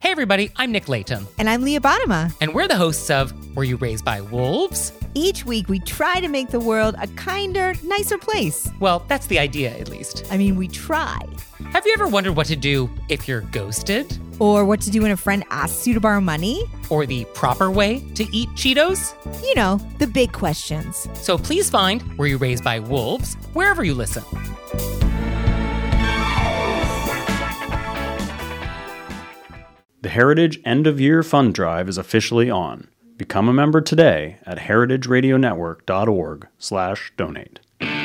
Hey everybody, I'm Nick Layton. And I'm Leah Bottima. And we're the hosts of Were You Raised by Wolves? Each week we try to make the world a kinder, nicer place. Well, that's the idea, at least. I mean, we try. Have you ever wondered what to do if you're ghosted? Or what to do when a friend asks you to borrow money? Or the proper way to eat Cheetos? You know, the big questions. So please find Were You Raised by Wolves wherever you listen. The Heritage End of Year Fund Drive is officially on. Become a member today at heritageradionetwork.org/donate.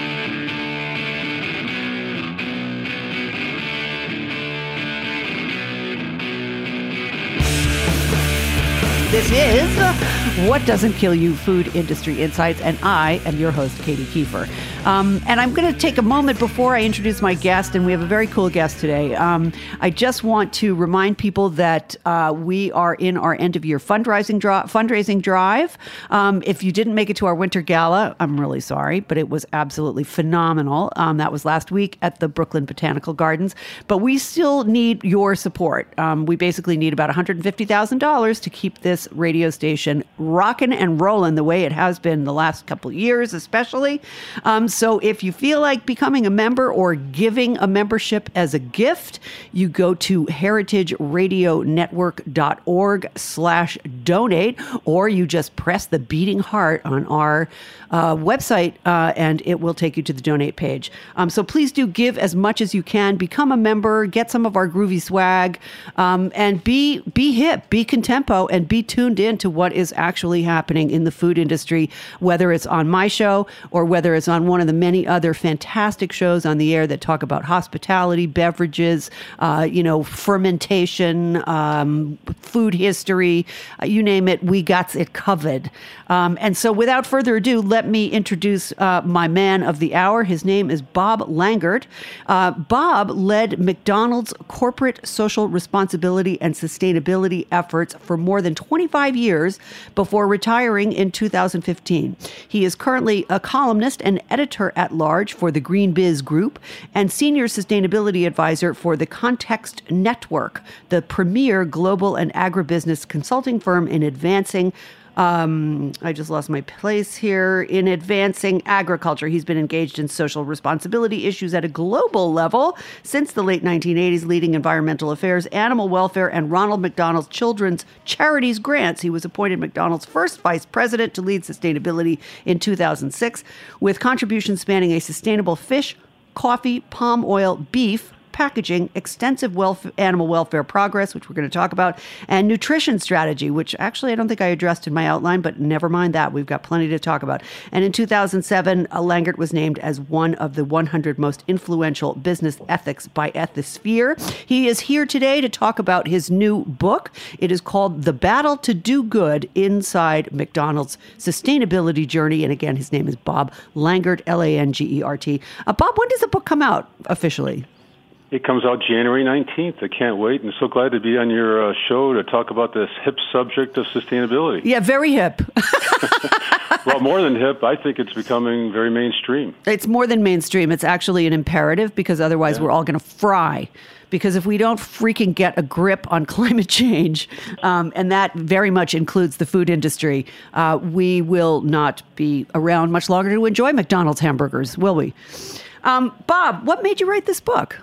This is What Doesn't Kill You, Food Industry Insights, and I am your host, Katie Kiefer. And I'm going to take a moment before I introduce my guest, and we have a very cool guest today. I just want to remind people that we are in our end-of-year fundraising drive. If you didn't make it to our winter gala, I'm really sorry, but it was absolutely phenomenal. That was last week at the Brooklyn Botanical Gardens. But we still need your support. We basically need about $150,000 to keep this radio station rocking and rolling the way it has been the last couple of years, especially. So if you feel like becoming a member or giving a membership as a gift, you go to heritageradionetwork.org/donate, or you just press the beating heart on our website, and it will take you to the donate page. So please do give as much as you can. Become a member, get some of our groovy swag, and be hip, be contempo, and be tuned in to what is actually happening in the food industry, whether it's on my show or whether it's on one of the many other fantastic shows on the air that talk about hospitality, beverages, fermentation, food history, you name it, we got it covered. And so without further ado, let me introduce my man of the hour. His name is Bob Langert. Bob led McDonald's corporate social responsibility and sustainability efforts for more than 25 years before retiring in 2015. He is currently a columnist and editor-at-large for the Green Biz Group and senior sustainability advisor for the Context Network, the premier global and agribusiness consulting firm in advancing I just lost my place here. In advancing agriculture, he's been engaged in social responsibility issues at a global level since the late 1980s, leading environmental affairs, animal welfare, and Ronald McDonald's Children's Charities grants. He was appointed McDonald's first vice president to lead sustainability in 2006, with contributions spanning a sustainable fish, coffee, palm oil, beef, packaging, extensive animal welfare progress, which we're going to talk about, and nutrition strategy, which actually I don't think I addressed in my outline, but never mind that. We've got plenty to talk about. And in 2007, Langert was named as one of the 100 most influential business ethics by Ethisphere. He is here today to talk about his new book. It is called The Battle to Do Good Inside McDonald's Sustainability Journey. And again, his name is Bob Langert, Langert. Bob, when does the book come out officially? It comes out January 19th. I can't wait. And so glad to be on your show to talk about this hip subject of sustainability. Yeah, very hip. Well, more than hip, I think it's becoming very mainstream. It's more than mainstream. It's actually an imperative because otherwise we're all going to fry. Because if we don't freaking get a grip on climate change, and that very much includes the food industry, we will not be around much longer to enjoy McDonald's hamburgers, will we? Bob, what made you write this book?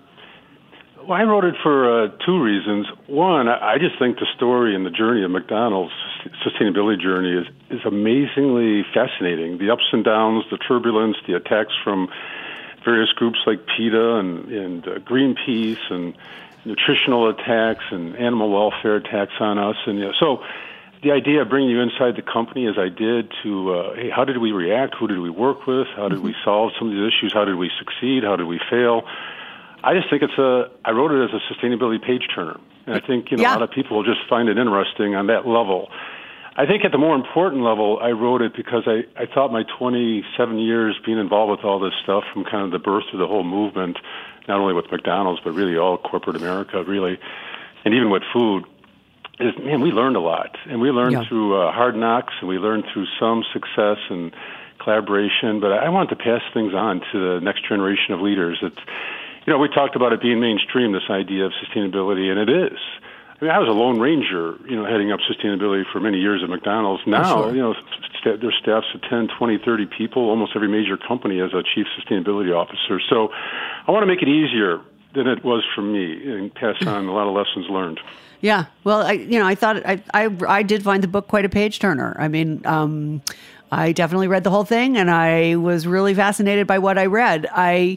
Well, I wrote it for two reasons. One, I just think the story and the journey of McDonald's sustainability journey is amazingly fascinating. The ups and downs, the turbulence, the attacks from various groups like PETA and Greenpeace, and nutritional attacks and animal welfare attacks on us. And so the idea of bringing you inside the company as I did to, hey, how did we react? Who did we work with? How did we solve some of these issues? How did we succeed? How did we fail? I just think I wrote it as a sustainability page turner. And I think, a lot of people will just find it interesting on that level. I think at the more important level, I wrote it because I thought my 27 years being involved with all this stuff, from kind of the birth of the whole movement, not only with McDonald's, but really all corporate America, really, and even with food, is, man, we learned a lot. And we learned through hard knocks, and we learned through some success and collaboration. But I wanted to pass things on to the next generation of leaders. It's, we talked about it being mainstream, this idea of sustainability, and it is. I mean, I was a lone ranger, heading up sustainability for many years at McDonald's. Now, their staff's of 10, 20, 30 people. Almost every major company has a chief sustainability officer. So I want to make it easier than it was for me and pass on a lot of lessons learned. Yeah. Well, I thought I did find the book quite a page turner. I mean, I definitely read the whole thing, and I was really fascinated by what I read.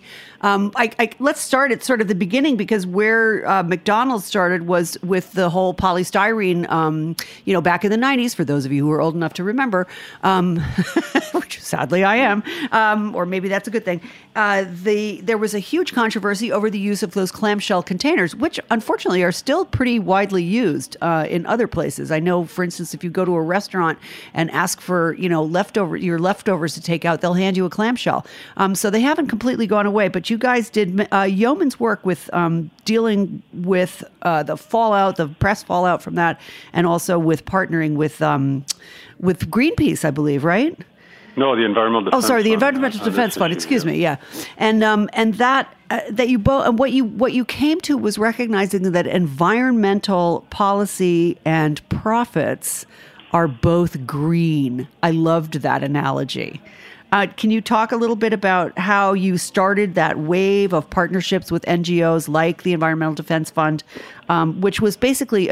Let's start at sort of the beginning, because where McDonald's started was with the whole polystyrene, back in the 90s, for those of you who are old enough to remember, which sadly I am, or maybe that's a good thing. There was a huge controversy over the use of those clamshell containers, which unfortunately are still pretty widely used in other places. I know, for instance, if you go to a restaurant and ask for, your leftovers to take out, they'll hand you a clamshell. So they haven't completely gone away, but you guys did yeoman's work with dealing with the press fallout from that, and also with partnering with Greenpeace, I believe, right? No, the Environmental Defense Fund. Oh, sorry, the Environmental Defense Fund. Excuse me, yeah. And that you both, and what you came to was recognizing that environmental policy and profits are both green. I loved that analogy. Can you talk a little bit about how you started that wave of partnerships with NGOs like the Environmental Defense Fund, which was basically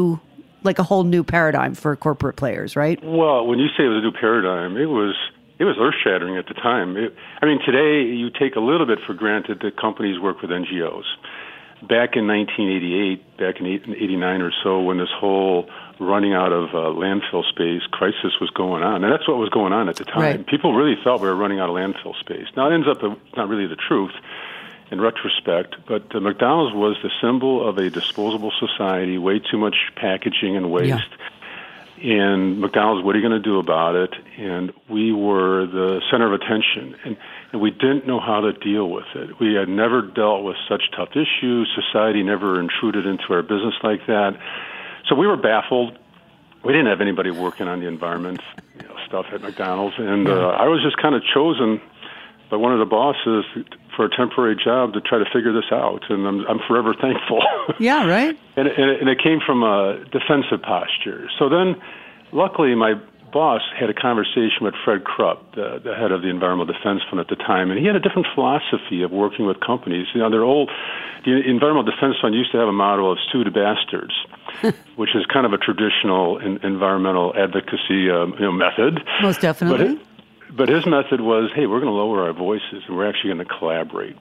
a whole new paradigm for corporate players, right? Well, when you say it was a new paradigm, it was earth-shattering at the time. Today you take a little bit for granted that companies work with NGOs. Back in 1988, back in 89 or so, when this whole running out of landfill space crisis was going on, and that's what was going on at the time. Right. People really thought we were running out of landfill space. Now, it ends up not really the truth in retrospect, but McDonald's was the symbol of a disposable society, way too much packaging and waste. Yeah. And McDonald's, what are you going to do about it? And we were the center of attention, and we didn't know how to deal with it. We had never dealt with such tough issues. Society never intruded into our business like that. So we were baffled. We didn't have anybody working on the environment stuff at McDonald's, and I was just kind of chosen by one of the bosses for a temporary job to try to figure this out, and I'm forever thankful. Yeah, right. And it came from a defensive posture. So then, luckily, my boss had a conversation with Fred Krupp, the head of the Environmental Defense Fund at the time, and he had a different philosophy of working with companies. The Environmental Defense Fund used to have a motto of "sue the bastards," which is kind of a traditional environmental advocacy method. Most definitely. But his method was, hey, we're going to lower our voices, and we're actually going to collaborate.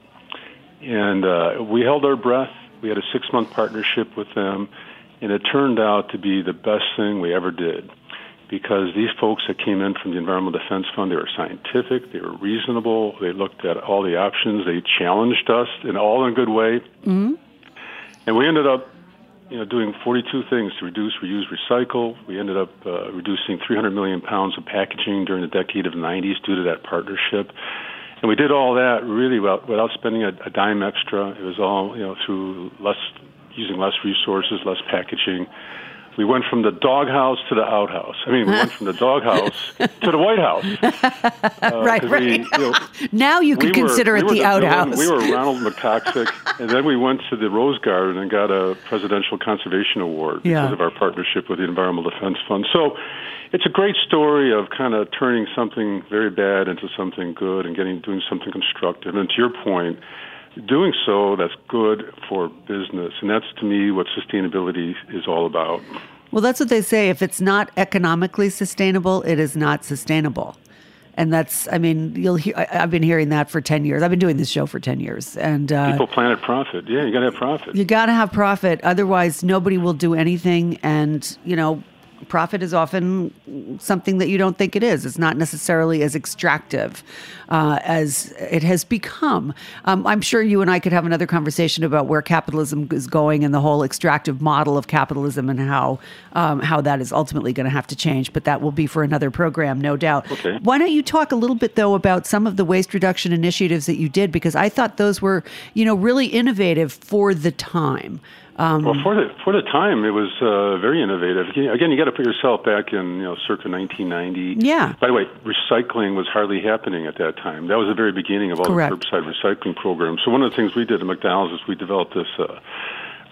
And we held our breath. We had a 6-month partnership with them, and it turned out to be the best thing we ever did, because these folks that came in from the Environmental Defense Fund, they were scientific, they were reasonable, they looked at all the options, they challenged us, and all in a good way. Mm-hmm. And we ended up doing 42 things to reduce, reuse, recycle. We ended up reducing 300 million pounds of packaging during the decade of the 90s due to that partnership. And we did all that really without spending a dime extra. It was all through using less resources, less packaging. We went from the doghouse to the outhouse. We went from the doghouse to the White House. Right. Now you could consider it the outhouse. We were Ronald McToxic, and then we went to the Rose Garden and got a Presidential Conservation Award because of our partnership with the Environmental Defense Fund. So it's a great story of kind of turning something very bad into something good and doing something constructive. And to your point, doing so, that's good for business. And that's, to me, what sustainability is all about. Well, that's what they say. If it's not economically sustainable, it is not sustainable. And that's, you'll hear, I've been hearing that for 10 years. I've been doing this show for 10 years. And people planet profit. Yeah, you got to have profit. You got to have profit. Otherwise, nobody will do anything. And, profit is often something that you don't think it is. It's not necessarily as extractive as it has become. I'm sure you and I could have another conversation about where capitalism is going and the whole extractive model of capitalism and how that is ultimately going to have to change. But that will be for another program, no doubt. Okay. Why don't you talk a little bit, though, about some of the waste reduction initiatives that you did? Because I thought those were, really innovative for the time. Well, for the time, it was very innovative. Again, you got to put yourself back in circa 1990. Yeah. By the way, recycling was hardly happening at that time. That was the very beginning of all Correct. the curbside recycling programs. So one of the things we did at McDonald's is we developed this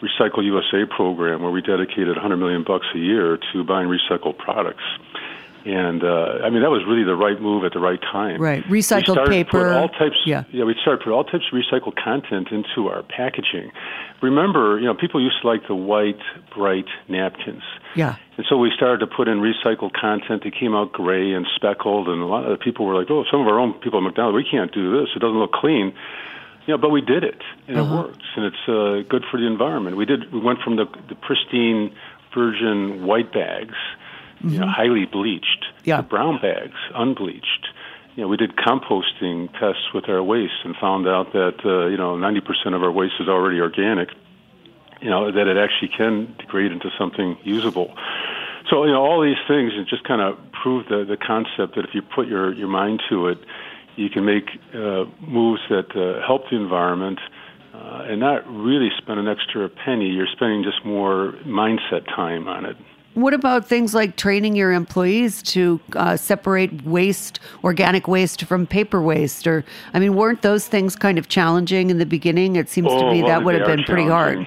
Recycle USA program where we dedicated $100 million a year to buying recycled products. And that was really the right move at the right time. Right, recycled paper. We started to put all types of recycled content into our packaging. Remember, people used to like the white, bright napkins. Yeah. And so we started to put in recycled content that came out gray and speckled, and a lot of the people were like, "Oh, some of our own people at McDonald's, we can't do this. It doesn't look clean." But we did it, and it works, and it's good for the environment. We went from the pristine virgin white bags, highly bleached, to brown bags, unbleached. We did composting tests with our waste and found out that 90% of our waste is already organic. That it actually can degrade into something usable. So all these things just kind of prove the concept that if you put your mind to it, you can make moves that help the environment and not really spend an extra penny. You're spending just more mindset time on it. What about things like training your employees to separate waste, organic waste, from paper waste? Weren't those things kind of challenging in the beginning? It seems to me that would have been pretty hard.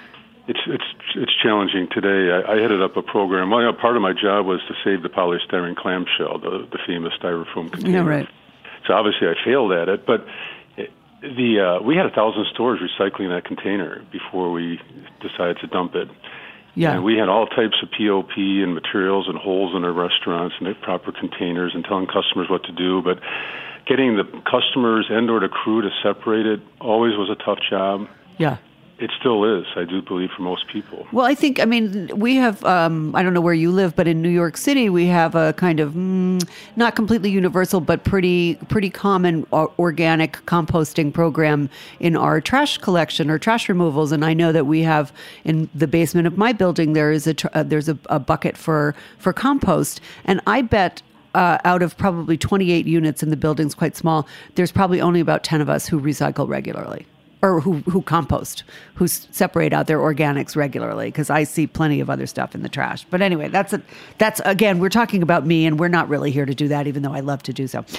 It's challenging today. I headed up a program. Well, part of my job was to save the polystyrene clamshell, the famous styrofoam container. Yeah, right. So obviously I failed at it, but we had 1,000 stores recycling that container before we decided to dump it. Yeah. And we had all types of POP and materials and holes in our restaurants and the proper containers and telling customers what to do. But getting the customers and or the crew to separate it always was a tough job. Yeah. It still is, I do believe, for most people. Well, I think, we have, I don't know where you live, but in New York City, we have a kind of, not completely universal, but pretty common organic composting program in our trash collection or trash removals. And I know that we have, in the basement of my building, there's a bucket for compost. And I bet out of probably 28 units, and the building's quite small, there's probably only about 10 of us who recycle regularly. Or who compost, who separate out their organics regularly, because I see plenty of other stuff in the trash. But anyway, that's again, we're talking about me, and we're not really here to do that, even though I love to do so.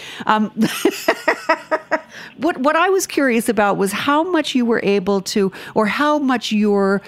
What I was curious about was how much you were able to, or how much your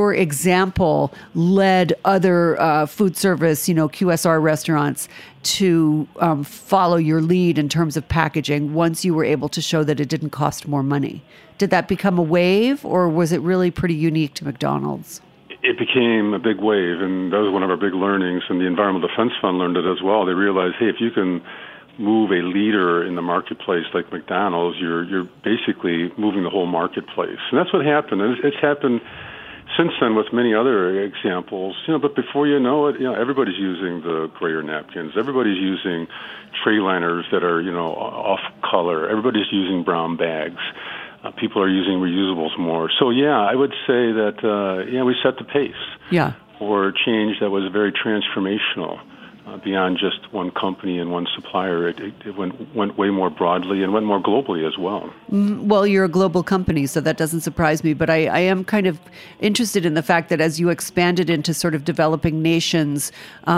example led other food service, QSR restaurants to follow your lead in terms of packaging once you were able to show that it didn't cost more money. Did that become a wave, or was it really pretty unique to McDonald's? It became a big wave, and that was one of our big learnings, and the Environmental Defense Fund learned it as well. They realized, hey, if you can move a leader in the marketplace like McDonald's, you're basically moving the whole marketplace. And that's what happened. And it's happened since then with many other examples. But before you know it, everybody's using the grayer napkins. Everybody's using tray liners that are, off color. Everybody's using brown bags. People are using reusables more. So, I would say that, we set the pace for change that was very transformational. Beyond just one company and one supplier, it went way more broadly and went more globally as well. Well, you're a global company, so that doesn't surprise me. But I am kind of interested in the fact that as you expanded into sort of developing nations,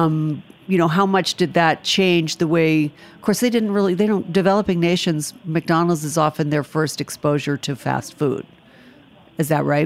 how much did that change the way? Of course, developing nations, McDonald's is often their first exposure to fast food. Is that right?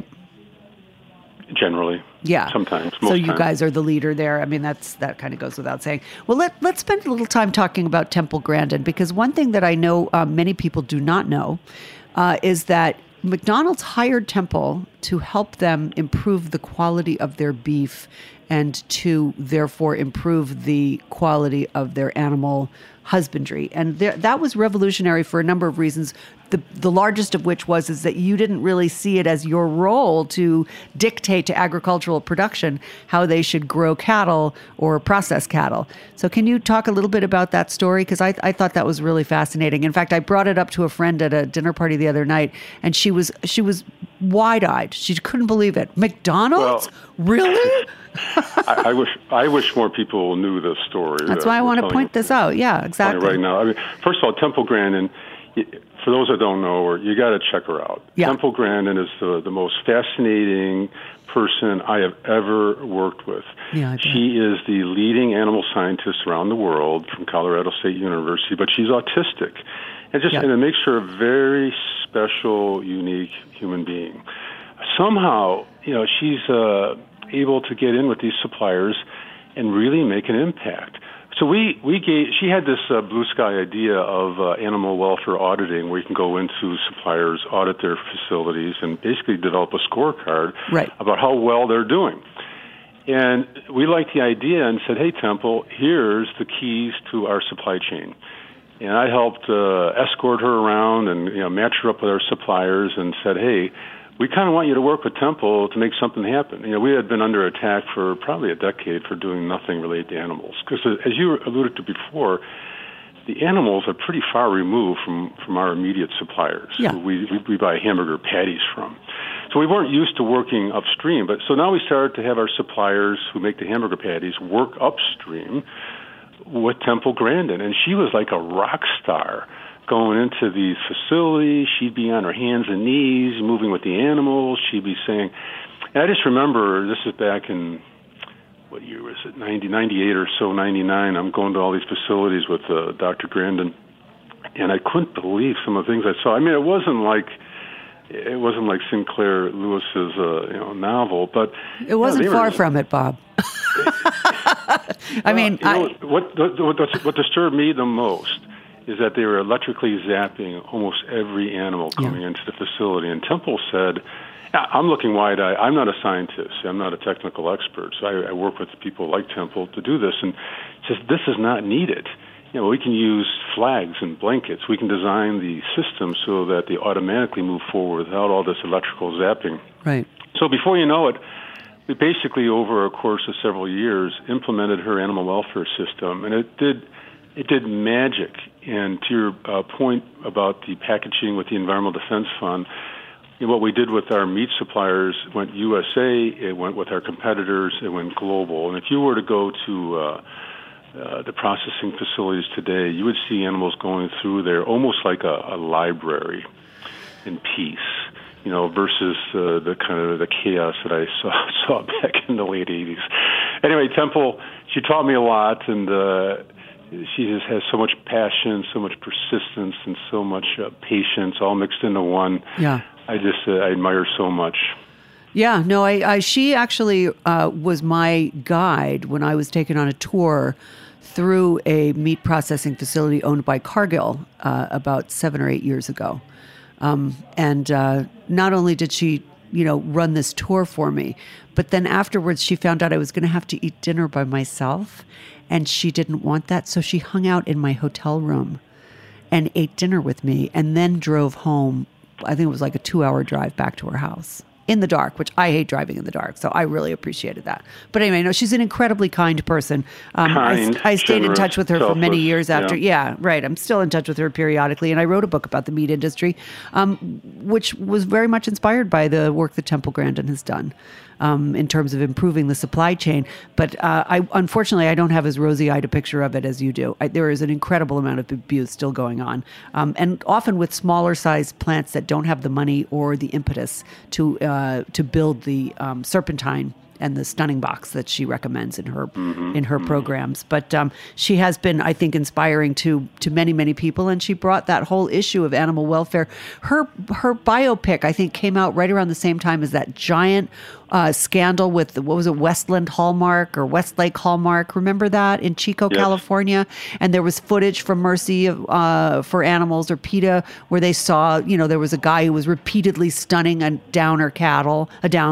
Generally. Yeah. Sometimes. So you guys are the leader there. That kind of goes without saying. Well, let's spend a little time talking about Temple Grandin, because one thing that I know many people do not know is that McDonald's hired Temple to help them improve the quality of their beef and to therefore improve the quality of their animal husbandry. And that was revolutionary for a number of reasons. The largest of which is that you didn't really see it as your role to dictate to agricultural production how they should grow cattle or process cattle. So can you talk a little bit about that story? Because I thought that was really fascinating. In fact, I brought it up to a friend at a dinner party the other night, and she was wide-eyed. She couldn't believe it. McDonald's? Well, really? I wish more people knew this story. That's why I want to point this out. Yeah, exactly. Right now, first of all, Temple Grandin, for those that don't know her, you got to check her out. Yeah. Temple Grandin is the most fascinating person I have ever worked with. Yeah, she is the leading animal scientist around the world from Colorado State University, but she's autistic. And it makes her a very special, unique human being. somehow, she's able to get in with these suppliers and really make an impact. So she had this blue sky idea of animal welfare auditing, where you can go into suppliers, audit their facilities, and basically develop a scorecard about how well they're doing. And we liked the idea and said, hey, Temple, here's the keys to our supply chain. And I helped escort her around and match her up with our suppliers and said, hey, we kind of want you to work with Temple to make something happen. We had been under attack for probably a decade for doing nothing related to animals. Because as you alluded to before, the animals are pretty far removed from our immediate suppliers, who we buy hamburger patties from. So we weren't used to working upstream. But so now we started to have our suppliers who make the hamburger patties work upstream with Temple Grandin. And she was like a rock star going into these facilities. She'd be on her hands and knees, moving with the animals. She'd be saying, and I just remember, this is back in, what year was it, 98 or so, 99. I'm going to all these facilities with Dr. Grandin, and I couldn't believe some of the things I saw. I mean, it wasn't like Sinclair Lewis's novel, but it wasn't far from it, Bob. What disturbed me the most is that they were electrically zapping almost every animal coming into the facility. And Temple said, I'm looking wide-eyed. I'm not a scientist. I'm not a technical expert. So I work with people like Temple to do this. And says, this is not needed. We can use flags and blankets. We can design the system so that they automatically move forward without all this electrical zapping. Right. So before you know it, we basically, over a course of several years, implemented her animal welfare system. And it did magic. And to your point about the packaging with the Environmental Defense Fund, what we did with our meat suppliers went USA, it went with our competitors, it went global. And if you were to go to the processing facilities today, you would see animals going through there almost like a library in peace, versus the kind of the chaos that I saw back in the late 80s. Anyway, Temple, she taught me a lot, and she just has so much passion, so much persistence, and so much patience, all mixed into one. Yeah, I admire so much. Yeah, no, she actually was my guide when I was taken on a tour through a meat processing facility owned by Cargill about 7 or 8 years ago. And not only did she, run this tour for me, but then afterwards she found out I was going to have to eat dinner by myself. And she didn't want that, so she hung out in my hotel room and ate dinner with me and then drove home. I think it was like a 2-hour drive back to her house in the dark, which I hate driving in the dark, so I really appreciated that. But anyway, no, she's an incredibly kind person. I stayed in touch with her for many years after. Yeah, right. I'm still in touch with her periodically, and I wrote a book about the meat industry, which was very much inspired by the work that Temple Grandin has done. In terms of improving the supply chain. But unfortunately, I don't have as rosy-eyed a picture of it as you do. There is an incredible amount of abuse still going on. And often with smaller-sized plants that don't have the money or the impetus to build the serpentine and the stunning box that she recommends in her programs. But she has been, I think, inspiring to many, many people, and she brought that whole issue of animal welfare. Her biopic, I think, came out right around the same time as that giant scandal with, Westland Hallmark or Westlake Hallmark. Remember that in Chico, California? And there was footage from Mercy for Animals, or PETA, where they saw, there was a guy who was repeatedly stunning a downed cow,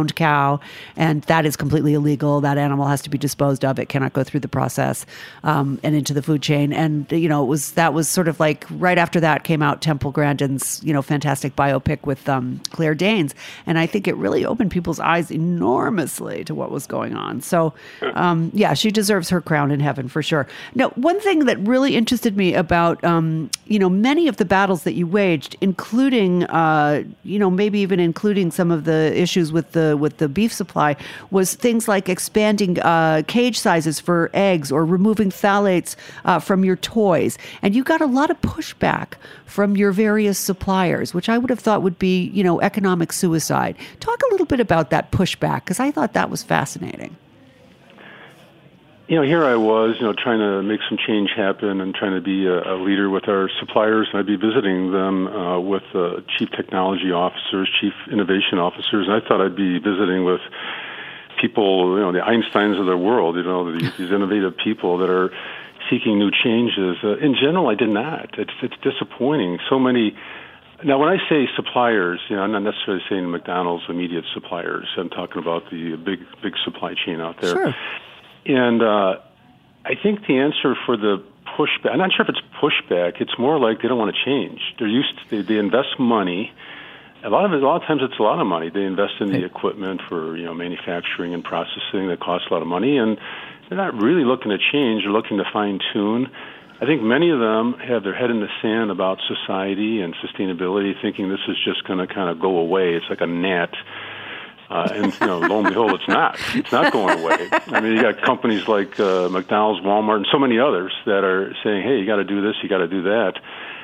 and that is completely illegal. That animal has to be disposed of. It cannot go through the process and into the food chain. And, that was sort of like right after that came out Temple Grandin's, fantastic biopic with Claire Danes. And I think it really opened people's eyes enormously to what was going on. So, she deserves her crown in heaven for sure. Now, one thing that really interested me about, many of the battles that you waged, including, maybe even including some of the issues with the beef supply, was things like expanding cage sizes for eggs or removing phthalates from your toys. And you got a lot of pushback from your various suppliers, which I would have thought would be, economic suicide. Talk a little bit about that pushback, because I thought that was fascinating. here I was, trying to make some change happen and trying to be a leader with our suppliers. And I'd be visiting them with chief technology officers, chief innovation officers. And I thought I'd be visiting with people, the Einsteins of the world, these innovative people that are seeking new changes. In general, I did not. It's disappointing. So many. Now, when I say suppliers, I'm not necessarily saying McDonald's immediate suppliers. I'm talking about the big supply chain out there. Sure. And I think the answer for the pushback, I'm not sure if it's pushback. It's more like they don't want to change. They invest money. A lot of times it's a lot of money. They invest in the equipment for manufacturing and processing that costs a lot of money, and they're not really looking to change. They're looking to fine tune. I think many of them have their head in the sand about society and sustainability, thinking this is just going to kind of go away. It's like a gnat. And lo and behold, it's not. It's not going away. I mean, you got companies like McDonald's, Walmart, and so many others that are saying, "Hey, you got to do this, you got to do that."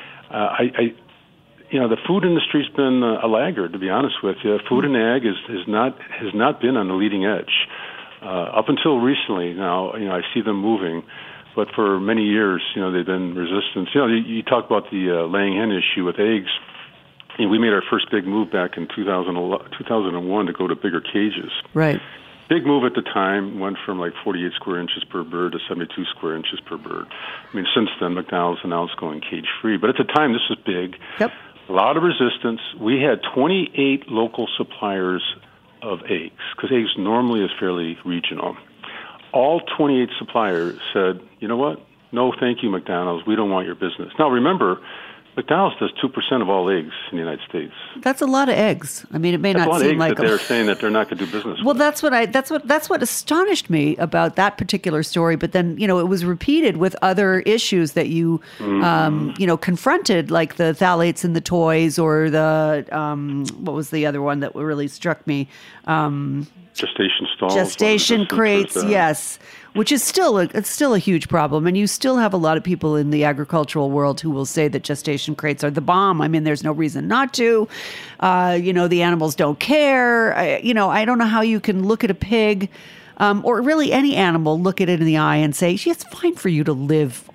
The food industry's been a laggard, to be honest with you. Food and ag has not been on the leading edge up until recently. Now, I see them moving, but for many years, they've been resistant. You talk about the laying hen issue with eggs. We made our first big move back in 2001 to go to bigger cages. Right. Big move at the time, went from like 48 square inches per bird to 72 square inches per bird. I mean, since then, McDonald's announced going cage-free. But at the time, this was big. Yep. A lot of resistance. We had 28 local suppliers of eggs, because eggs normally is fairly regional. All 28 suppliers said, you know what? No, thank you, McDonald's. We don't want your business. Now, remember, McDonald's does 2% of all eggs in the United States. That's a lot of eggs. I mean, it may not seem like that they're saying that they're not going to do business. Well, with. that's what astonished me about that particular story. But then, it was repeated with other issues that you, confronted, like the phthalates in the toys, or the what was the other one that really struck me? Gestation stalls. Gestation crates, yes, which is still a huge problem. And you still have a lot of people in the agricultural world who will say that gestation crates are the bomb. I mean, there's no reason not to. The animals don't care. I don't know how you can look at a pig or really any animal, look at it in the eye and say, it's fine for you to live,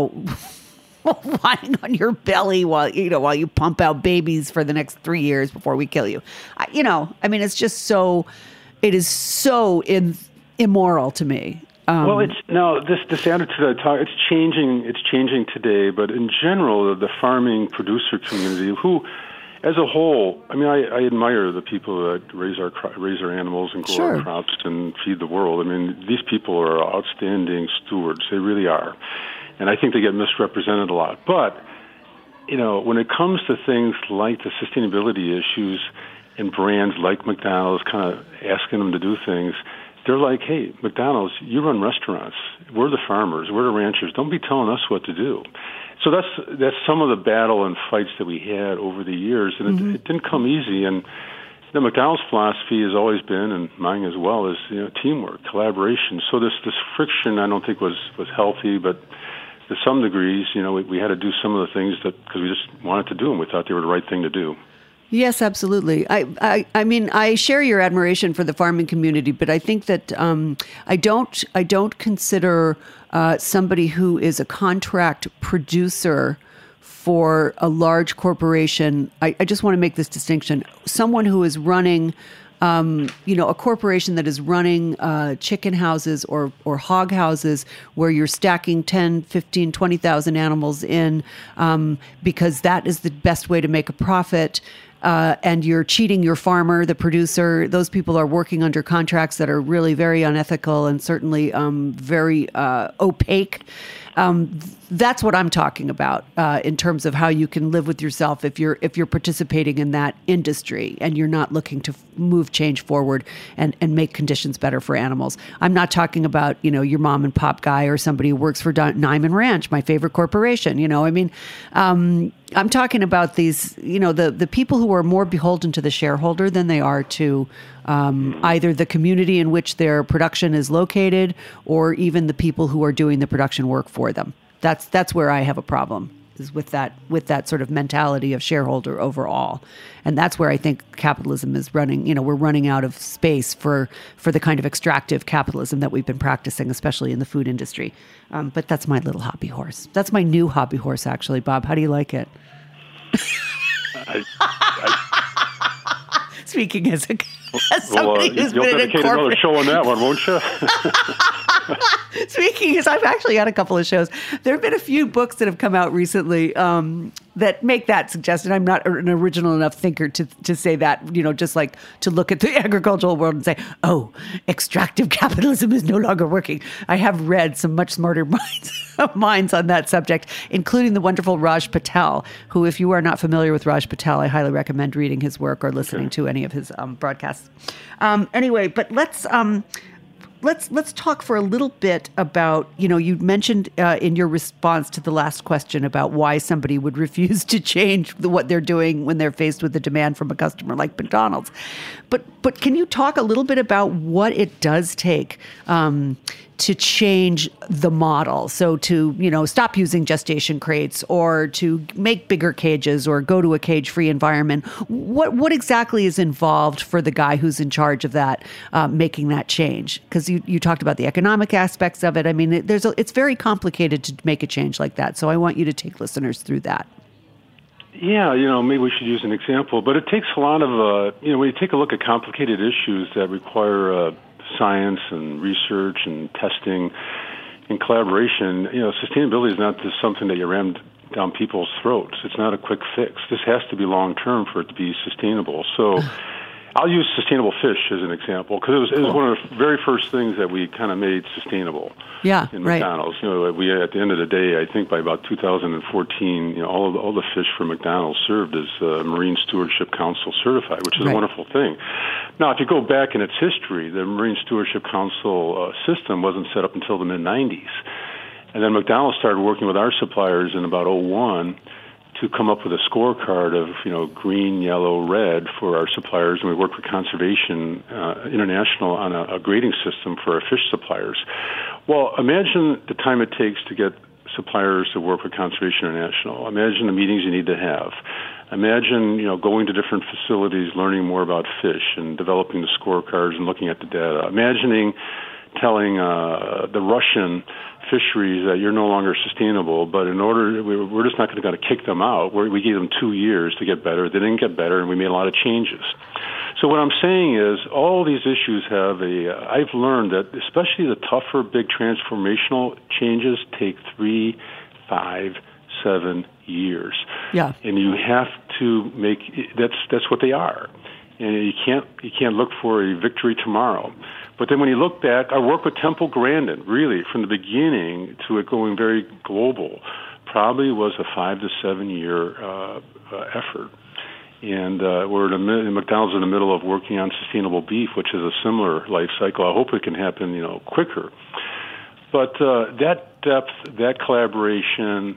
lying on your belly while you pump out babies for the next 3 years before we kill you. It's just so... It is so immoral to me. This attitude I talk, it's changing. It's changing today, but in general, the farming producer community, who, as a whole, I admire the people that raise our animals and grow our crops and feed the world. I mean, these people are outstanding stewards. They really are, and I think they get misrepresented a lot. But when it comes to things like the sustainability issues, and brands like McDonald's kind of asking them to do things, they're like, hey, McDonald's, you run restaurants. We're the farmers. We're the ranchers. Don't be telling us what to do. So that's some of the battle and fights that we had over the years, and it didn't come easy. And the McDonald's philosophy has always been, and mine as well, is teamwork, collaboration. So this friction, I don't think was healthy, but to some degrees, we had to do some of the things because we just wanted to do them. We thought they were the right thing to do. Yes, absolutely. I mean, I share your admiration for the farming community, but I think that I don't consider somebody who is a contract producer for a large corporation. I just want to make this distinction. Someone who is running, a corporation that is running chicken houses or hog houses where you're stacking 10, 15, 20,000 animals in because that is the best way to make a profit. And you're cheating your farmer, the producer. Those people are working under contracts that are really very unethical and certainly very opaque. That's what I'm talking about in terms of how you can live with yourself if you're participating in that industry and you're not looking to move change forward and make conditions better for animals. I'm not talking about your mom and pop guy or somebody who works for Nyman Ranch, my favorite corporation. I'm talking about these, the people who are more beholden to the shareholder than they are to either the community in which their production is located or even the people who are doing the production work for them. That's where I have a problem. is with that sort of mentality of shareholder overall. And that's where I think capitalism is running. We're running out of space for the kind of extractive capitalism that we've been practicing, especially in the food industry. But that's my little hobby horse. That's my new hobby horse, actually. Bob, how do you like it? Speaking as somebody who's been in a corporate... another show on that one, won't you? Speaking as I've actually had a couple of shows. There have been a few books that have come out recently that make that suggestion. I'm not an original enough thinker to say that, just like to look at the agricultural world and say, oh, extractive capitalism is no longer working. I have read some much smarter minds on that subject, including the wonderful Raj Patel, who, if you are not familiar with Raj Patel, I highly recommend reading his work or listening to any of his broadcasts. Anyway, but let's talk for a little bit about, you mentioned in your response to the last question about why somebody would refuse to change what they're doing when they're faced with a demand from a customer like McDonald's. But can you talk a little bit about what it does take to change the model? So to, stop using gestation crates or to make bigger cages or go to a cage-free environment. What exactly is involved for the guy who's in charge of that, making that change? Because you talked about the economic aspects of it. I mean, it's very complicated to make a change like that. So I want you to take listeners through that. Yeah, maybe we should use an example, but it takes a lot of, when you take a look at complicated issues that require science and research and testing and collaboration, sustainability is not just something that you ram down people's throats. It's not a quick fix. This has to be long-term for it to be sustainable. So I'll use sustainable fish as an example because it was one of the very first things that we kind of made sustainable in McDonald's. We at the end of the day, I think by about 2014, all the fish for McDonald's served as Marine Stewardship Council certified, which is a wonderful thing. Now, if you go back in its history, the Marine Stewardship Council system wasn't set up until the mid-'90s. And then McDonald's started working with our suppliers in about 2001 to come up with a scorecard of, green, yellow, red for our suppliers. And we worked with Conservation International on a grading system for our fish suppliers. Well, imagine the time it takes to get suppliers to work with Conservation International. Imagine the meetings you need to have. Imagine, going to different facilities, learning more about fish and developing the scorecards and looking at the data. Imagining telling the Russian fisheries that you're no longer sustainable, but we're just not going to kick them out. We gave them 2 years to get better. They didn't get better, and we made a lot of changes. So what I'm saying is all these issues I've learned that especially the tougher, big transformational changes take 3, 5, 7 years. Yeah. And you have to that's what they are. And you can't look for a victory tomorrow. But then when you look back, our work with Temple Grandin, really, from the beginning to it going very global, probably was a 5 to 7 year effort. And we're in McDonald's in the middle of working on sustainable beef, which is a similar life cycle. I hope it can happen, quicker. But that depth, that collaboration,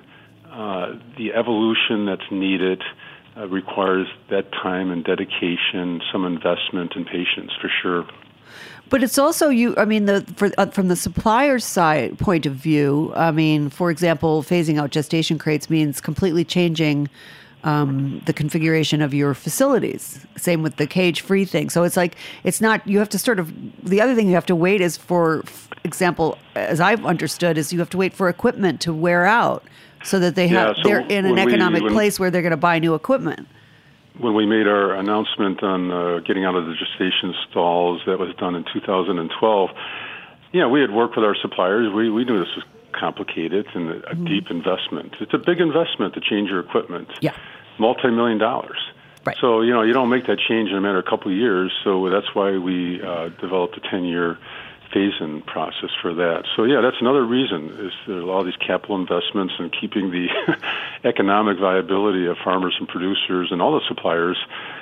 the evolution that's needed requires that time and dedication, some investment and patience, for sure. But it's also from the supplier's side point of view. I mean, for example, phasing out gestation crates means completely changing the configuration of your facilities. Same with the cage-free thing. So it's not. You have to sort of. The other thing you have to wait is for example, as I've understood, is you have to wait for equipment to wear out so that they're in an economic place where they're going to buy new equipment. When we made our announcement on getting out of the gestation stalls, that was done in 2012, we had worked with our suppliers. We knew this was complicated and a deep investment. It's a big investment to change your equipment. Yeah. Multi-million-dollars. Right. So, you don't make that change in a matter of a couple of years. So that's why we developed a 10-year phase-in process for that. So, that's another reason is there's all these capital investments and keeping the economic viability of farmers and producers and all the suppliers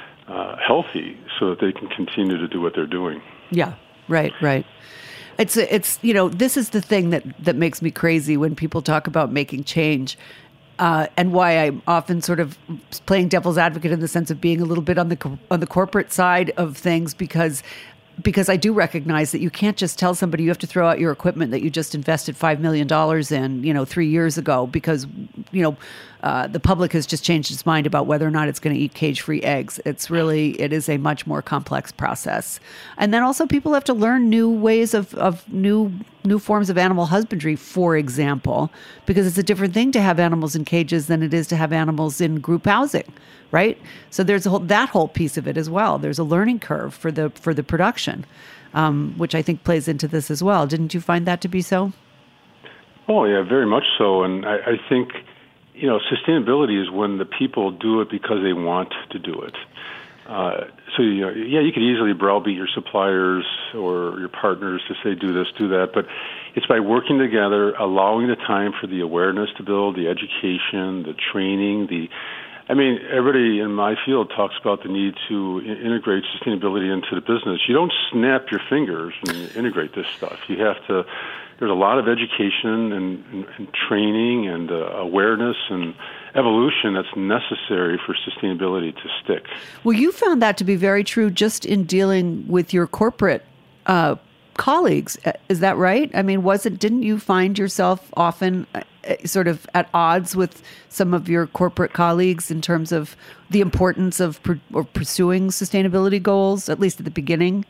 healthy so that they can continue to do what they're doing. Yeah, right. It's this is the thing that makes me crazy when people talk about making change. And why I'm often sort of playing devil's advocate in the sense of being a little bit on the corporate side of things because I do recognize that you can't just tell somebody you have to throw out your equipment that you just invested $5 million in, 3 years ago, because, the public has just changed its mind about whether or not it's going to eat cage-free eggs. It is a much more complex process. And then also people have to learn new ways of new forms of animal husbandry, for example, because it's a different thing to have animals in cages than it is to have animals in group housing, right? So there's that whole piece of it as well. There's a learning curve for the production, which I think plays into this as well. Didn't you find that to be so? Oh, yeah, very much so. And I think, sustainability is when the people do it because they want to do it. So, you could easily browbeat your suppliers or your partners to say, do this, do that. But it's by working together, allowing the time for the awareness to build, the education, the training, everybody in my field talks about the need to integrate sustainability into the business. You don't snap your fingers and integrate this stuff. You have to. There's a lot of education and training and awareness and evolution that's necessary for sustainability to stick. Well, you found that to be very true just in dealing with your corporate colleagues. Is that right? I mean, didn't you find yourself often sort of at odds with some of your corporate colleagues in terms of the importance of pursuing sustainability goals, at least at the beginning?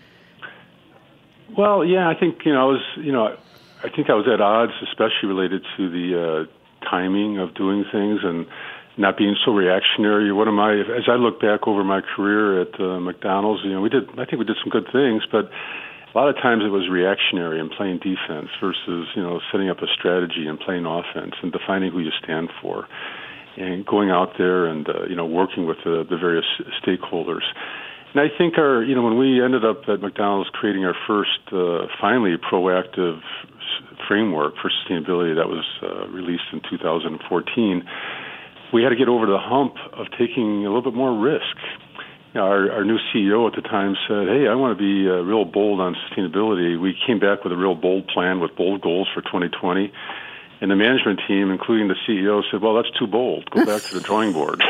Well, yeah, I think I was at odds, especially related to the timing of doing things and not being so reactionary. As I look back over my career at McDonald's, I think we did some good things, but a lot of times it was reactionary and playing defense versus setting up a strategy and playing offense and defining who you stand for and going out there and working with the various stakeholders. And I think when we ended up at McDonald's creating our first, finally, proactive framework for sustainability that was released in 2014, we had to get over the hump of taking a little bit more risk. Our new CEO at the time said, hey, I want to be real bold on sustainability. We came back with a real bold plan with bold goals for 2020. And the management team, including the CEO, said, well, that's too bold. Go back to the drawing board.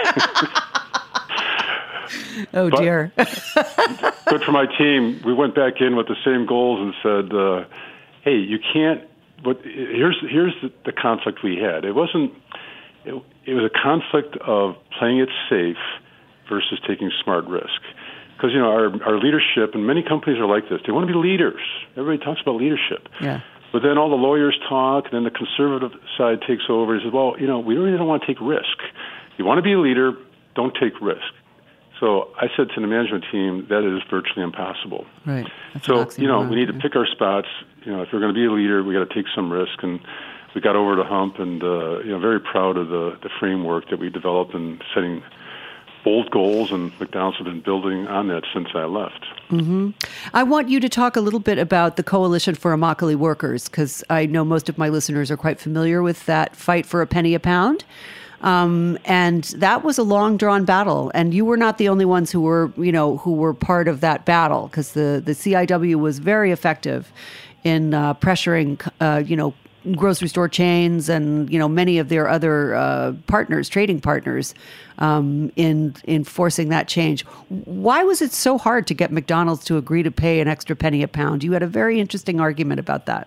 Oh, dear. Good for my team. We went back in with the same goals and said, hey, you can't, but here's the conflict we had. It was a conflict of playing it safe versus taking smart risk. Because, our leadership, and many companies are like this, they want to be leaders. Everybody talks about leadership. Yeah. But then all the lawyers talk, and then the conservative side takes over and says, well, we really don't want to take risk. You want to be a leader, don't take risk. So I said to the management team, that is virtually impossible. Right. So, we need to pick our spots. If we're going to be a leader, we got to take some risk. And we got over the hump and, very proud of the framework that we developed and setting bold goals. And McDonald's have been building on that since I left. Mm-hmm. I want you to talk a little bit about the Coalition for Immokalee Workers, because I know most of my listeners are quite familiar with that fight for a penny a pound. And that was a long drawn battle, and you were not the only ones who were part of that battle, because the CIW was very effective in pressuring, grocery store chains and, many of their other trading partners, in forcing that change. Why was it so hard to get McDonald's to agree to pay an extra penny a pound? You had a very interesting argument about that.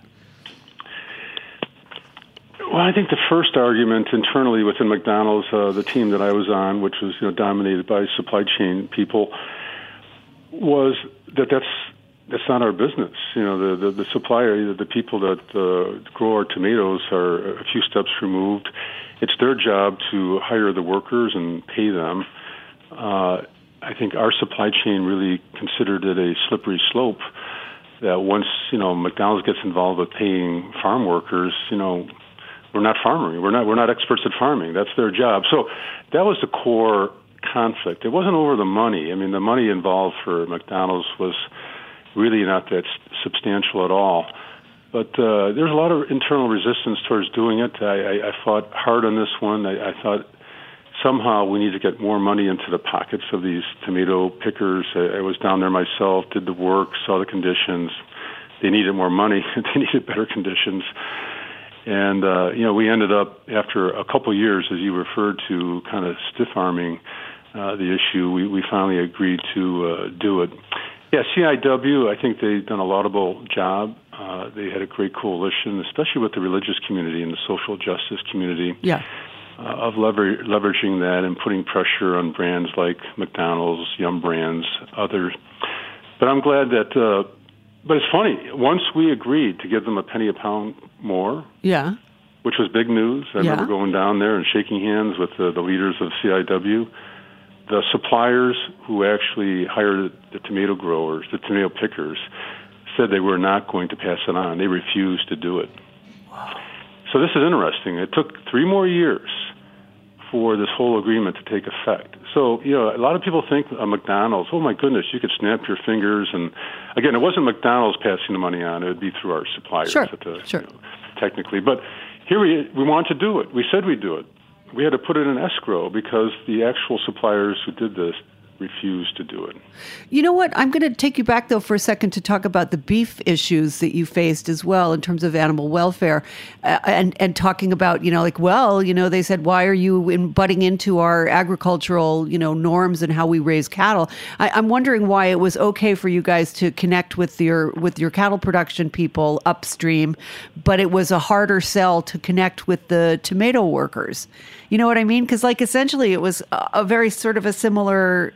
Well, I think the first argument internally within McDonald's, the team that I was on, which was dominated by supply chain people, was that's not our business. The supplier, the people that grow our tomatoes are a few steps removed. It's their job to hire the workers and pay them. I think our supply chain really considered it a slippery slope. That once McDonald's gets involved with paying farm workers, we're not farming. We're not experts at farming. That's their job. So that was the core conflict. It wasn't over the money. I mean, the money involved for McDonald's was really not that substantial at all. But there's a lot of internal resistance towards doing it. I fought hard on this one. I thought somehow we need to get more money into the pockets of these tomato pickers. I was down there myself, did the work, saw the conditions. They needed more money. They needed better conditions. And, we ended up, after a couple of years, as you referred to, kind of stiff-arming the issue, we finally agreed to do it. Yeah, CIW, I think they've done a laudable job. They had a great coalition, especially with the religious community and the social justice community. Yeah. leveraging that and putting pressure on brands like McDonald's, Yum Brands, others. But I'm glad that. But it's funny. Once we agreed to give them a penny a pound more, Yeah. which was big news. I remember going down there and shaking hands with the leaders of CIW. The suppliers who actually hired the tomato growers, the tomato pickers, said they were not going to pass it on. They refused to do it. Wow. So this is interesting. It took 3 more years for this whole agreement to take effect. So, a lot of people think McDonald's, oh my goodness, you could snap your fingers. And again, it wasn't McDonald's passing the money on. It would be through our suppliers. Sure. Technically. But here we want to do it. We said we'd do it. We had to put it in escrow because the actual suppliers who did this refused to do it. You know what? I'm going to take you back, though, for a second to talk about the beef issues that you faced as well in terms of animal welfare and talking about, they said, why are you butting into our agricultural, norms and how we raise cattle? I'm wondering why it was okay for you guys to connect with your cattle production people upstream, but it was a harder sell to connect with the tomato workers. You know what I mean? Because essentially it was a very sort of a similar,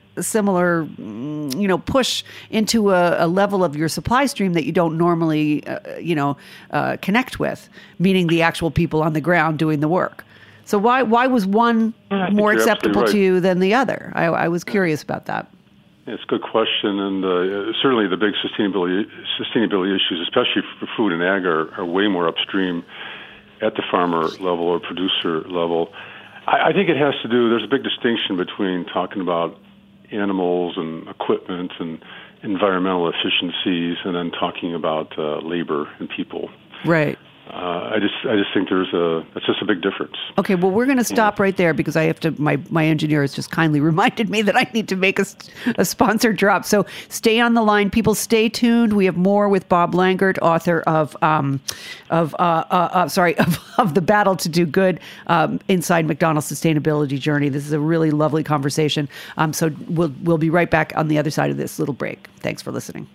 push into a level of your supply stream that you don't normally, connect with, meaning the actual people on the ground doing the work. So why was one more acceptable to you than the other? I was curious about that. It's a good question, and certainly the big sustainability issues, especially for food and ag, are way more upstream at the farmer level or producer level. I think it has to do, there's a big distinction between talking about animals and equipment and environmental efficiencies and then talking about labor and people. Right. I just think that's just a big difference. Okay, well, we're going to stop right there because I have to. My engineer has just kindly reminded me that I need to make a sponsor drop. So stay on the line, people. Stay tuned. We have more with Bob Langert, author of The Battle to Do Good, Inside McDonald's Sustainability Journey. This is a really lovely conversation. So we'll be right back on the other side of this little break. Thanks for listening.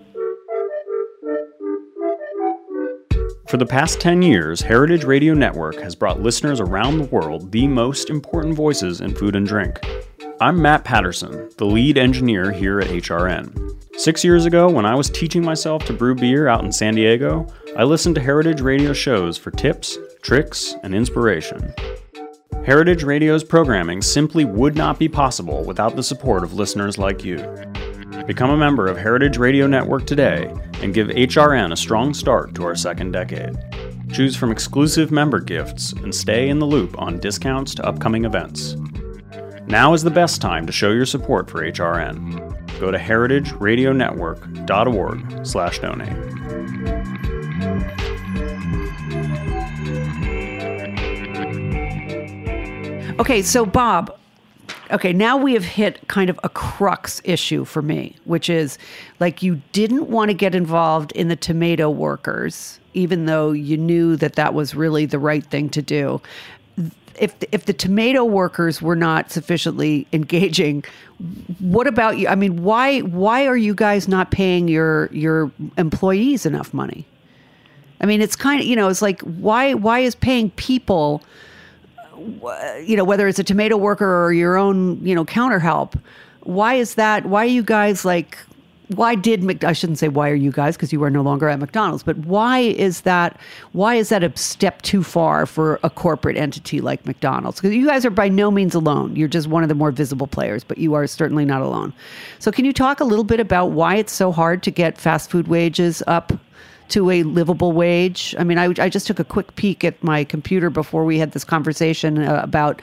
For the past 10 years, Heritage Radio Network has brought listeners around the world the most important voices in food and drink. I'm Matt Patterson, the lead engineer here at HRN. 6 years ago, when I was teaching myself to brew beer out in San Diego, I listened to Heritage Radio shows for tips, tricks, and inspiration. Heritage Radio's programming simply would not be possible without the support of listeners like you. Become a member of Heritage Radio Network today and give HRN a strong start to our second decade. Choose from exclusive member gifts and stay in the loop on discounts to upcoming events. Now is the best time to show your support for HRN. Go to heritageradionetwork.org/donate. Okay, so Bob, now we have hit kind of a crux issue for me, which is you didn't want to get involved in the tomato workers, even though you knew that was really the right thing to do. If the tomato workers were not sufficiently engaging, what about you? I mean, why are you guys not paying your employees enough money? I mean, it's kind of, it's why is paying people, whether it's a tomato worker or your own, counter help, why is that? Why are you guys I shouldn't say why are you guys, because you are no longer at McDonald's, but why is that a step too far for a corporate entity like McDonald's? Because you guys are by no means alone. You're just one of the more visible players, but you are certainly not alone. So can you talk a little bit about why it's so hard to get fast food wages up to a livable wage? I mean, I just took a quick peek at my computer before we had this conversation about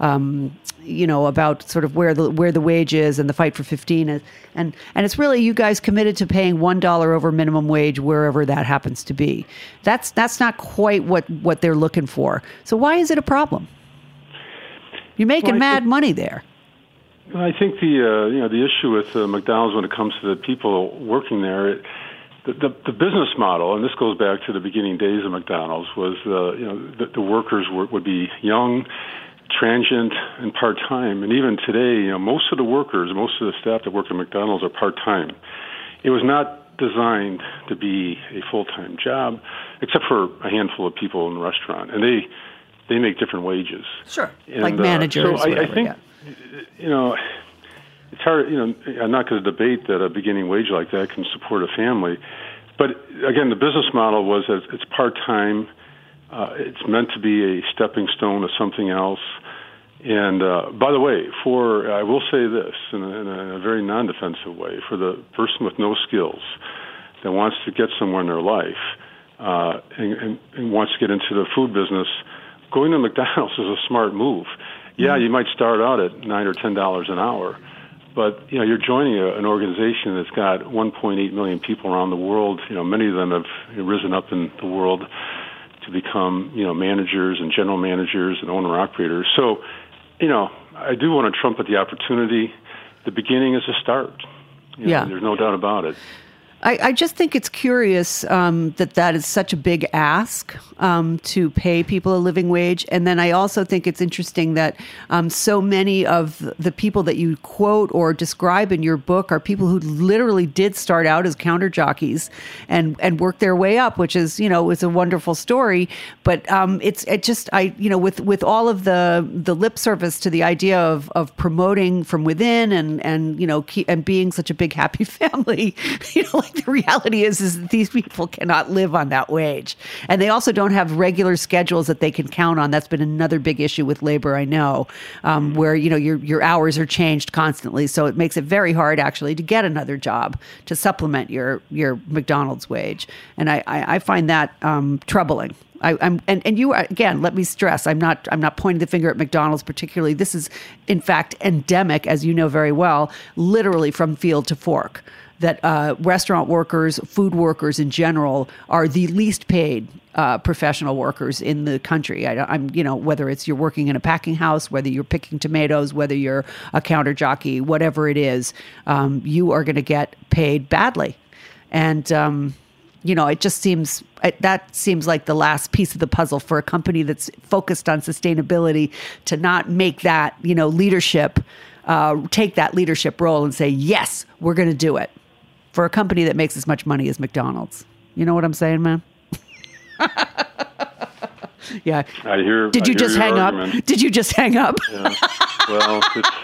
sort of where the wage is and the fight for 15 and it's really you guys committed to paying $1 over minimum wage wherever that happens to be. That's not quite what they're looking for. So why is it a problem? You're making mad money there. I think the issue with McDonald's when it comes to the people working there. The business model, and this goes back to the beginning days of McDonald's, was the workers would be young, transient, and part-time. And even today, most of the workers, most of the staff that work at McDonald's are part-time. It was not designed to be a full-time job, except for a handful of people in the restaurant. And they make different wages. Sure. And, Like managers. So whatever, I think, yeah. It's hard, I'm not going to debate that a beginning wage like that can support a family. But again, the business model was that it's part-time. It's meant to be a stepping stone to something else. And by the way, I will say this in a very non-defensive way, for the person with no skills that wants to get somewhere in their life and wants to get into the food business, going to McDonald's is a smart move. Yeah, you might start out at $9 or $10 an hour, but you're joining an organization that's got 1.8 million people around the world. Many of them have risen up in the world to become managers and general managers and owner operators. So, I do want to trumpet the opportunity. The beginning is a start. There's no doubt about it. I just think it's curious that is such a big ask to pay people a living wage. And then I also think it's interesting that so many of the people that you quote or describe in your book are people who literally did start out as counter jockeys and work their way up, which is, it's a wonderful story. But with all of the lip service to the idea of promoting from within and being such a big happy family, the reality is that these people cannot live on that wage. And they also don't have regular schedules that they can count on. That's been another big issue with labor, I know, where, your hours are changed constantly. So it makes it very hard actually to get another job to supplement your McDonald's wage. And I find that troubling. And you again, let me stress, I'm not pointing the finger at McDonald's particularly. This is in fact endemic, as you know very well, literally from field to fork, that restaurant workers, food workers in general, are the least paid professional workers in the country. I'm whether it's you're working in a packing house, whether you're picking tomatoes, whether you're a counter jockey, whatever it is, you are going to get paid badly. And it just seems like the last piece of the puzzle for a company that's focused on sustainability to not make that leadership, take that leadership role and say, yes, we're going to do it. For a company that makes as much money as McDonald's. You know what I'm saying, man? Yeah. Did you just hang up? Did you just hang up? Yeah. Well,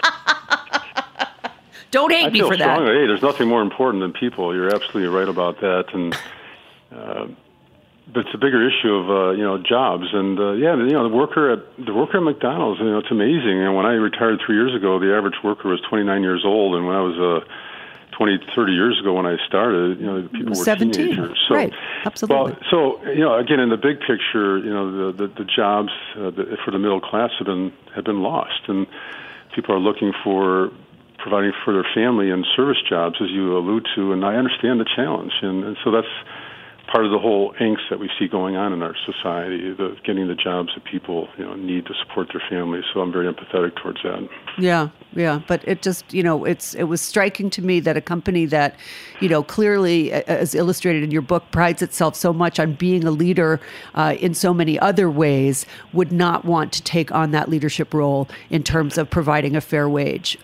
don't hate me for that. Hey, there's nothing more important than people. You're absolutely right about that. And but it's a bigger issue of jobs. And the worker at McDonald's. It's amazing. And when I retired 3 years ago, the average worker was 29 years old, and when I was 20, 30 years ago when I started, people were 17. Teenagers. So, right, absolutely. Well, again, in the big picture, the jobs for the middle class have been lost, and people are looking for providing for their family and service jobs, as you allude to, and I understand the challenge, and so that's part of the whole angst that we see going on in our society, getting the jobs that people need to support their families. So I'm very empathetic towards that. Yeah. But it just, it was striking to me that a company that, clearly, as illustrated in your book, prides itself so much on being a leader in so many other ways, would not want to take on that leadership role in terms of providing a fair wage.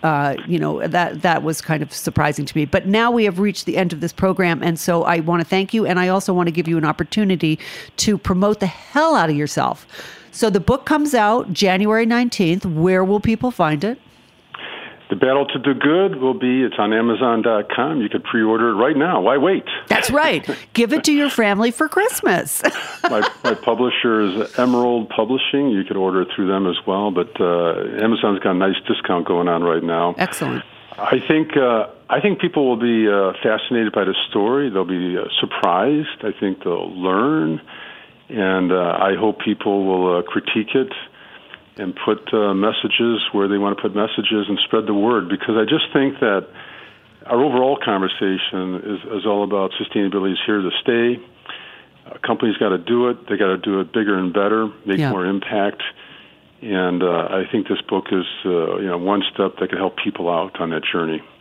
That was kind of surprising to me. But now we have reached the end of this program, and so I want to thank you, and I also want to give you an opportunity to promote the hell out of yourself. So the book comes out January 19th. Where will people find it? The Battle to Do Good it's on Amazon.com. You could pre-order it right now. Why wait? That's right. Give it to your family for Christmas. my publisher is Emerald Publishing. You could order it through them as well. But Amazon's got a nice discount going on right now. Excellent. I think people will be fascinated by the story. They'll be surprised. I think they'll learn. And I hope people will critique it and put messages where they want to put messages and spread the word, because I just think that our overall conversation is all about sustainability is here to stay. Companies got to do it. They got to do it bigger and better, make more impact. And I think this book is one step that could help people out on that journey.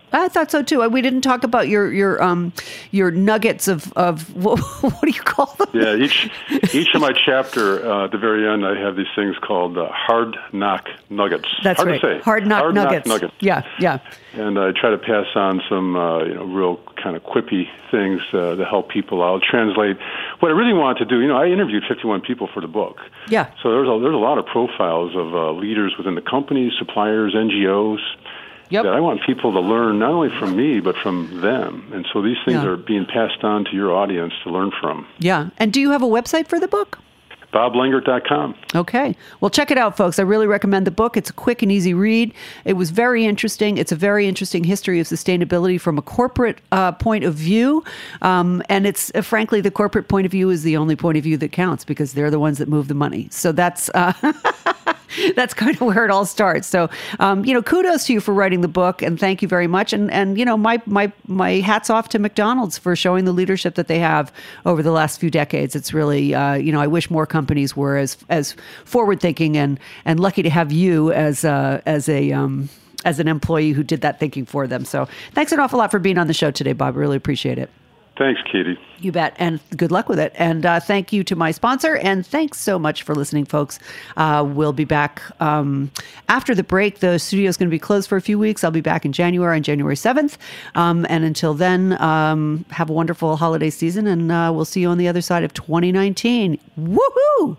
I thought so too. We didn't talk about your nuggets of what do you call them? Yeah, each of my chapter at the very end, I have these things called hard knock nuggets. That's hard right. to say. Hard knock nuggets. Yeah. And I try to pass on some real kind of quippy things to help people out. Translate what I really wanted to do. I interviewed 51 people for the book. Yeah. So there's a lot of profiles of leaders within the company, suppliers, NGOs. Yep. That I want people to learn not only from me, but from them. And so these things are being passed on to your audience to learn from. Yeah. And do you have a website for the book? BobLangert.com. Okay. Well, check it out, folks. I really recommend the book. It's a quick and easy read. It was very interesting. It's a very interesting history of sustainability from a corporate point of view. And it's, frankly, the corporate point of view is the only point of view that counts because they're the ones that move the money. So that's... That's kind of where it all starts. So, kudos to you for writing the book, and thank you very much. And my hats off to McDonald's for showing the leadership that they have over the last few decades. It's really, I wish more companies were as forward thinking and lucky to have you as an employee who did that thinking for them. So, thanks an awful lot for being on the show today, Bob. Really appreciate it. Thanks, Katie. You bet. And good luck with it. And thank you to my sponsor. And thanks so much for listening, folks. We'll be back after the break. The studio is going to be closed for a few weeks. I'll be back in January, on January 7th. And until then, have a wonderful holiday season. And we'll see you on the other side of 2019. Woohoo!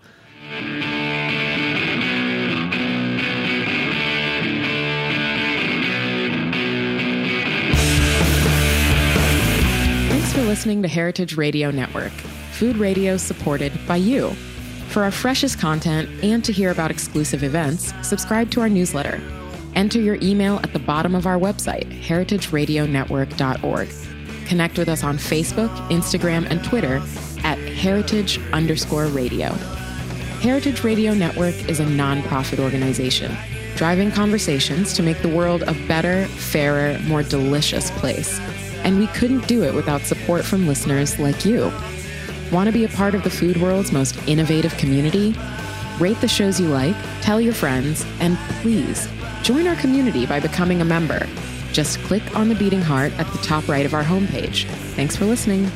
Thanks for listening to Heritage Radio Network, food radio supported by you. For our freshest content and to hear about exclusive events, subscribe to our newsletter. Enter your email at the bottom of our website, heritageradionetwork.org. Connect with us on Facebook, Instagram, and Twitter at heritage_radio. Heritage Radio Network is a nonprofit organization, driving conversations to make the world a better, fairer, more delicious place. And we couldn't do it without support from listeners like you. Want to be a part of the food world's most innovative community? Rate the shows you like, tell your friends, and please join our community by becoming a member. Just click on the beating heart at the top right of our homepage. Thanks for listening.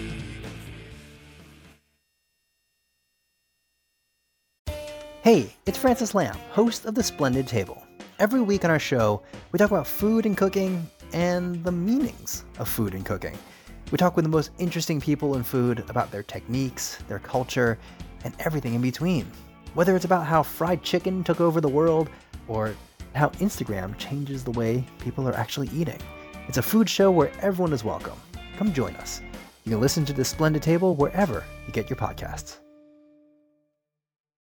Hey, it's Francis Lamb, host of The Splendid Table. Every week on our show, we talk about food and cooking and the meanings of food and cooking. We talk with the most interesting people in food about their techniques, their culture, and everything in between. Whether it's about how fried chicken took over the world or how Instagram changes the way people are actually eating. It's a food show where everyone is welcome. Come join us. You can listen to The Splendid Table wherever you get your podcasts.